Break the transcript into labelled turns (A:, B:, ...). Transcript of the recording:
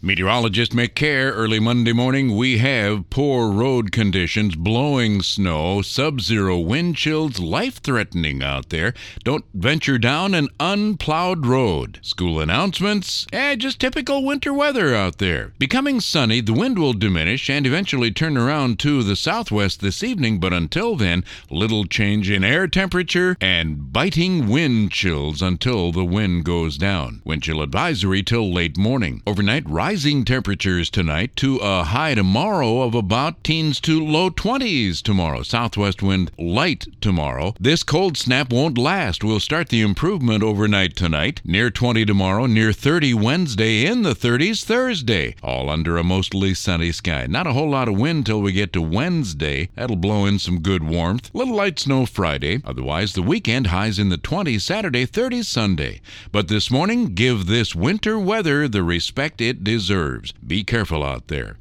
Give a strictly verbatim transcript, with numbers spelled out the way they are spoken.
A: Meteorologist Mick Care, early Monday morning, we have poor road conditions, blowing snow, sub-zero wind chills, life-threatening out there. Don't venture down an unplowed road. School announcements, eh, just typical winter weather out there. Becoming sunny, the wind will diminish and eventually turn around to the southwest this evening, but until then, little change in air temperature and biting wind chills until the wind goes down. Wind chill advisory till late morning. Overnight, rising temperatures tonight to a high tomorrow of about teens to low twenties tomorrow. Southwest wind light tomorrow. This cold snap won't last. We'll start the improvement overnight tonight. Near twenty tomorrow, near thirty Wednesday, in the thirties Thursday. All under a mostly sunny sky. Not a whole lot of wind till we get to Wednesday. That'll blow in some good warmth. Little light snow Friday. Otherwise, the weekend highs in the twenties Saturday, thirties Sunday. But this morning, give this winter weather the respect it deserves. Be careful out there.